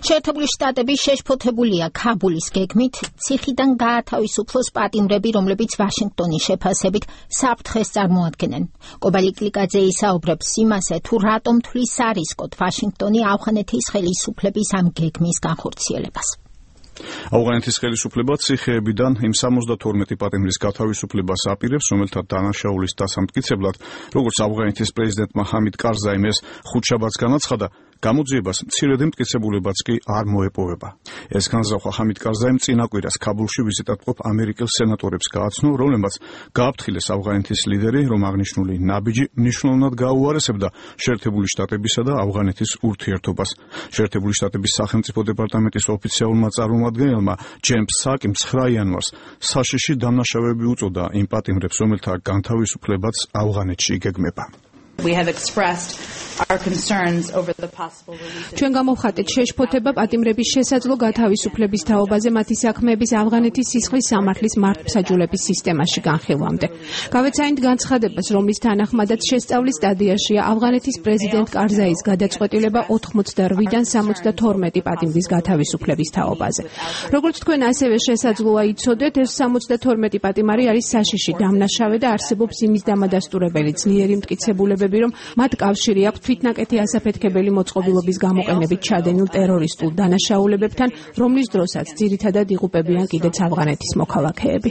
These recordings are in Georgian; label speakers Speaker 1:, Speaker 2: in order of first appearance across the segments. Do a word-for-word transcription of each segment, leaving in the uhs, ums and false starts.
Speaker 1: შეერთებული შტატები შეშფოთებულია ქაბულის გეგმით ციხიდან გაათავისუფლოს პატიმრები, რომლებიც ვაშინგტონის შეფასებით საფრთხეს წარმოადგენენ. კობალი კლიკაძე ისაუბრებს იმაზე, თუ რატომ თვლის არისკოდ ვაშინგტონი ავღანეთის ხელისუფლების ამ გეგმის განხორციელებას.
Speaker 2: ავღანეთის ხელისუფლება ციხეებიდან იმ სამოცდათორმეტი პატიმრის გათავისუფლებას აპირებს, რომელთა დანაშაულის დასამტკიცებლად, როგორც ავღანეთის პრეზიდენტმა ჰამიდ კარზაიმ ეს ხუთშაბათს განაცხადა, გამოძიებას მცირედი მტკიცებულებაც კი არ მოეპოვება. ეს განზრახვა ჰამიდ კარზაიმ წინა კვირას ქაბულში ვიზიტად მყოფ ამერიკელ სენატორებს გააცნო, რომლებმაც გააფრთხილეს ავღანეთის ლიდერი, რომ აღნიშნული ნაბიჯი მნიშვნელოვნად გაუარესებდა შეერთებული შტატებისა და ავღანეთის ურთიერთობას. შეერთებული შტატების სახელმწიფო დეპარტამენტის ოფიციალურმა წარმომადგენელმა ჯეიმს საკიმ ცხრა იანვარს საშიში დამნაშავეები უწოდა იმ პატიმრებს, რომელთა განთავისუფლებაც ავღანეთში იგეგმება.
Speaker 3: We have expressed our concerns over the possible release.
Speaker 4: ჩვენ გამოვხატეთ შეშფოთება პატიმრების შესაძლო გათავისუფლების თაობაზე მათი საქმეების ავღანეთის სისხლის სამართლის მართლმსაჯულების სისტემაში განხილვამდე. გავეცანით განცხადებას, რომლის თანახმადაც შესწავლის სტადიაშია ავღანეთის პრეზიდენტ კარზაის გადაწყვეტილება ოთხმოცდარვიდან სამოცდათორმეტი პატიმრის გათავისუფლების თაობაზე. როგორც თქვენ ასევე შესაძლოა იცოდეთ, ეს სამოცდათორმეტი პატიმარი არის საშიში დამნაშავე და არსებობს იმის დამადასტურებელი ძლიერი მტკიცებულებები, რომ მათ კავშირი აქვს თვითნაკეთი ასაფეთქებელი მოწყობილობის გამოყენებით ჩადენილ ტერორისტულ დანაშაულებებთან, რომლის დროსაც ძირითადად იღუპებიან კიდეც ავღანეთის მოქალაქეები.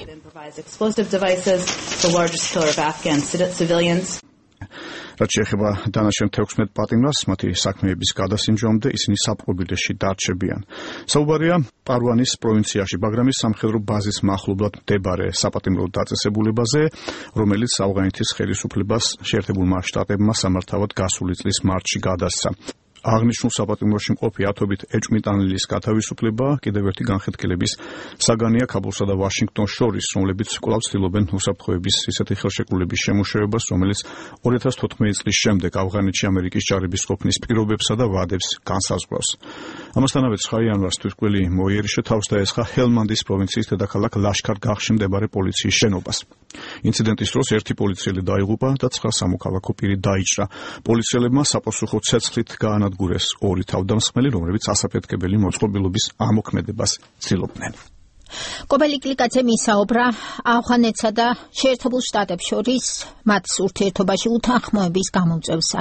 Speaker 2: რაც შეეხება დანაშენ თექვსმეტ პატიმრას, მათი საქმეების გადასინჯვამდე ისინი საპყრობილეში დარჩებიან. საუბარია პარვანის პროვინციაში ბაგრამის სამხედრო ბაზის მახლობლად მდებარე საპატიმრო დაწესებულებაზე, რომელიც ავღანეთის ხელისუფლებას შეერთებულმა შტატებმა სამართავად გასული წლის მარტში გადასცა. აღნიშნულ საპატიმროში მყოფი ათობით ეჭვმიტანილის გათავისუფლება კიდევ ერთი განხეთქილების საგანია ქაბულსა და ვაშინგტონს შორის, რომლებიც კვლავ ცდილობენ უსაფრთხოების ისეთი ხელშეკრულების შემუშავებას, რომელიც ორი ათას თოთხმეტი წლის შემდეგ ავღანეთში ამერიკის ჯარების ყოფნის პირობებსა და ვადებს განსაზღვრავს. ამასთანავე ცხრა იანვარს თვითმკვლელი მოიერიშე თავს დაესხა ჰელმანდის პროვინციის დედაქალაქ ლაშქარ-გაღში მდებარე პოლიციის შენობას. ინციდენტის დროს ერთი პოლიციელი დაიღუპა და ცხრა სამოქალაქო პირი დაიჭრა. პოლიციელებმა საპასუხო ცეცხლით გაანადგურეს ორი თავდამსხმელი, რომლებიც ასაფეთქებელი მოწყობილობის ამოქმედებას ცდილობდნენ.
Speaker 1: კობალი კლიკაძემ ისაუბრა ავღანეთსა და შეერთებულ შტატებს შორის მათ ურთიერთობაში უთანხმოების გამომწვევ